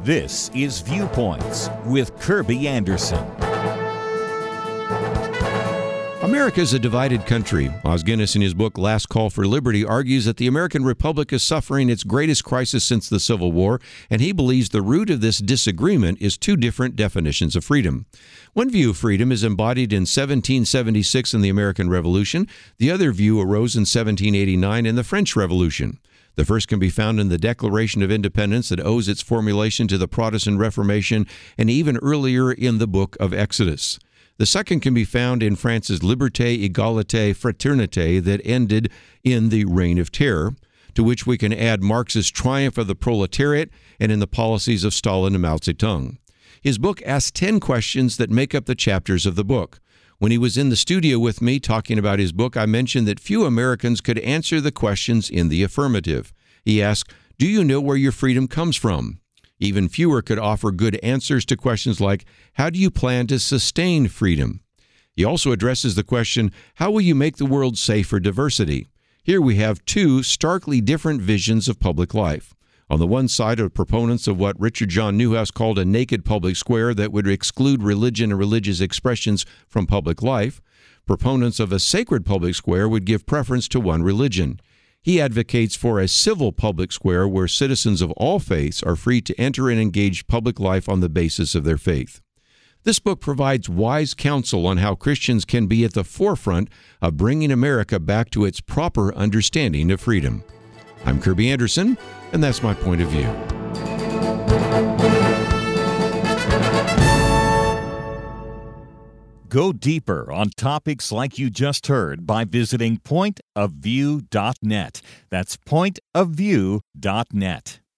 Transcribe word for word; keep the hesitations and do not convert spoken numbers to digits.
This is Viewpoints with Kirby Anderson. America is a divided country. Os Guinness, in his book Last Call for Liberty, argues that the American Republic is suffering its greatest crisis since the Civil War, and he believes the root of this disagreement is two different definitions of freedom. One view of freedom is embodied in seventeen seventy-six in the American Revolution. The other view arose in seventeen eighty-nine in the French Revolution. The first can be found in the Declaration of Independence that owes its formulation to the Protestant Reformation, and even earlier in the book of Exodus. The second can be found in France's Liberté, Égalité, Fraternité that ended in the Reign of Terror, to which we can add Marx's Triumph of the Proletariat and in the policies of Stalin and Mao Zedong. His book asks ten questions that make up the chapters of the book. When he was in the studio with me talking about his book, I mentioned that few Americans could answer the questions in the affirmative. He asked, "Do you know where your freedom comes from?" Even fewer could offer good answers to questions like, how do you plan to sustain freedom? He also addresses the question, how will you make the world safe for diversity? Here we have two starkly different visions of public life. On the one side are proponents of what Richard John Neuhaus called a naked public square that would exclude religion and religious expressions from public life. Proponents of a sacred public square would give preference to one religion. He advocates for a civil public square where citizens of all faiths are free to enter and engage public life on the basis of their faith. This book provides wise counsel on how Christians can be at the forefront of bringing America back to its proper understanding of freedom. I'm Kirby Anderson, and that's my point of view. Go deeper on topics like you just heard by visiting point of view dot net. That's point of view dot net.